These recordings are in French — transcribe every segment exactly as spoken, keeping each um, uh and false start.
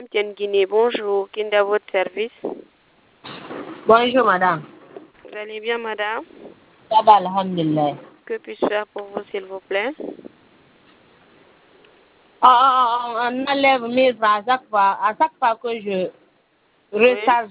Tienne Guinée, bonjour. Qui est à votre service? Bonjour, madame. Vous allez bien, madame? Ça va, alhamdulillah. Que puis-je faire pour vous, s'il vous plaît? Ah, ah, on enlève mille francs à chaque fois. À chaque fois que je recharge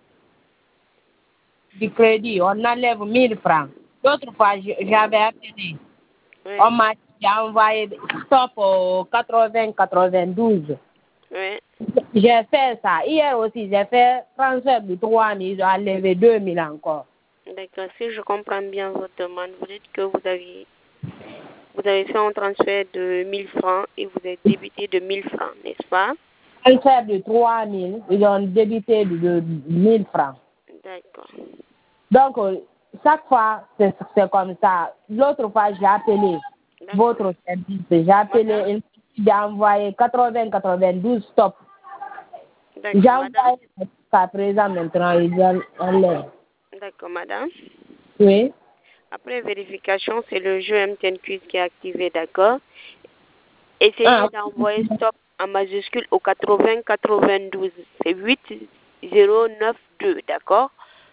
du crédit, on enlève mille francs. L'autre fois, je- j'avais appelé. Oui. On m'a envoyé stop au quatre-vingts quatre-vingt-douze. Oui. J'ai fait ça. Hier aussi, j'ai fait transfert de trois mille, j'ai enlevé deux mille encore. D'accord. Si je comprends bien votre demande, vous dites que vous avez, vous avez fait un transfert de mille francs et vous êtes débité de mille francs, n'est-ce pas? Transfert de trois mille, ils ont débité de, de mille francs. D'accord. Donc, euh, chaque fois, c'est c'est comme ça. L'autre fois, j'ai appelé D'accord. votre service. J'ai appelé, j'ai envoyé quatre-vingts quatre-vingt-douze stop. J'ai D'accord, madame. envoyé jusqu'à présent maintenant, ils ont enlève. D'accord, madame. Oui. Après vérification, c'est le jeu M T N Quiz qui est activé, d'accord? Essayez Ah, d'envoyer stop en majuscule au quatre-vingts quatre-vingt-douze. C'est huit zéro neuf deux, d'accord?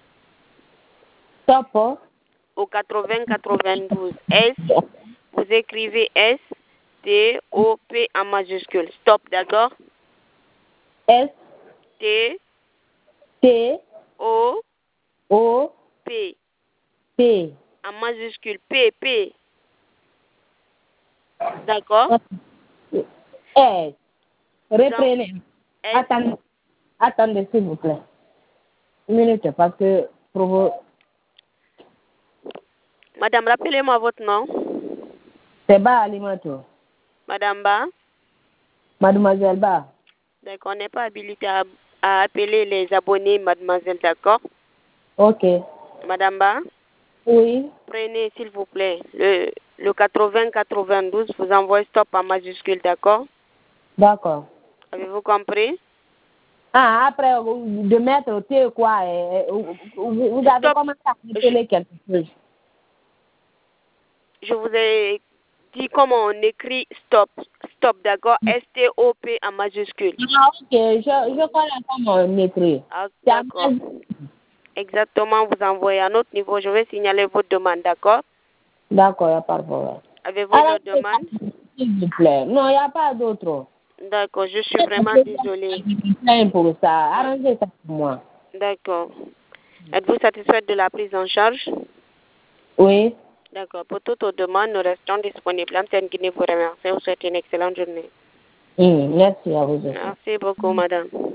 stop. Oh. Au quatre-vingts quatre-vingt-douze. S, vous écrivez S, T, O, P en majuscule. Stop, d'accord? S, T, T, O, O, P. P. En majuscule. P, P. D'accord? S. Reprenez. S. Attendez, attendez s'il vous plaît. Une minute, parce que pour vous, Madame, rappelez-moi votre nom. c'est bas alimentaire. Madame Ba. Mademoiselle Ba. D'accord, on n'est pas habilité à, à appeler les abonnés, mademoiselle, d'accord? Ok. Madame Ba, Oui. prenez, s'il vous plaît, le, le quatre-vingts quatre-vingt-douze, vous envoyez stop en majuscule, d'accord? D'accord. Avez-vous compris? Ah, après, de mettre T quoi, euh, vous, vous avez Stop. commencé à appeler quelque chose. Je vous ai dit comment on écrit stop. Stop, d'accord? S T O P en majuscule. Ah, ok, je, je connais comment on écrit. Ah, C'est à d'accord. mal- Exactement, vous envoyez à notre niveau. Je vais signaler votre demande, d'accord? D'accord, il n'y a pas de problème. Avez-vous Alors, d'autres demandes? s'il vous plaît. Non, il n'y a pas d'autre. D'accord, je suis vraiment désolée. Je pour ça. Arrangez ça pour moi. D'accord. Êtes-vous satisfaite de la prise en charge? Oui. D'accord. Pour toutes vos demandes, nous restons disponibles. Antenne Guinée vous remercie. Vous souhaite une excellente journée. Hum, merci à vous aussi. Merci beaucoup, madame.